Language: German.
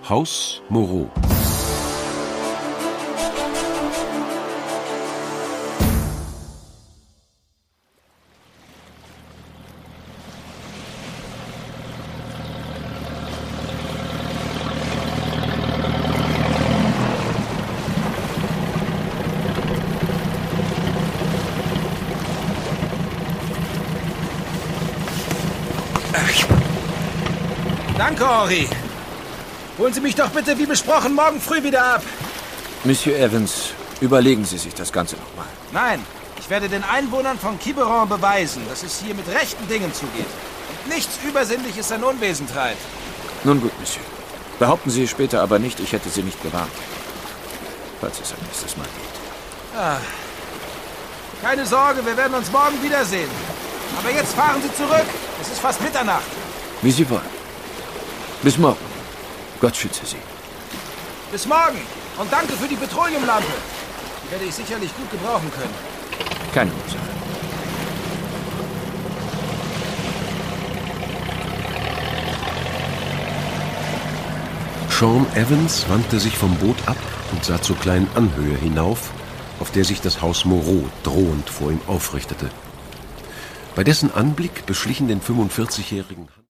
Haus Moreau. Danke, Henri. Holen Sie mich doch bitte wie besprochen morgen früh wieder ab. Monsieur Evans, überlegen Sie sich das Ganze nochmal. Nein, ich werde den Einwohnern von Quiberon beweisen, dass es hier mit rechten Dingen zugeht. Und nichts Übersinnliches an Unwesen treibt. Nun gut, Monsieur. Behaupten Sie später aber nicht, ich hätte Sie nicht gewarnt. Falls es ein nächstes Mal geht. Ah. Keine Sorge, wir werden uns morgen wiedersehen. Aber jetzt fahren Sie zurück. Es ist fast Mitternacht. Wie Sie wollen. Bis morgen. Gott schütze Sie. Bis morgen. Und danke für die Petroleumlampe. Die werde ich sicherlich gut gebrauchen können. Keine Ursache. Sean Evans wandte sich vom Boot ab und sah zur kleinen Anhöhe hinauf, auf der sich das Haus Moreau drohend vor ihm aufrichtete. Bei dessen Anblick beschlichen den 45-jährigen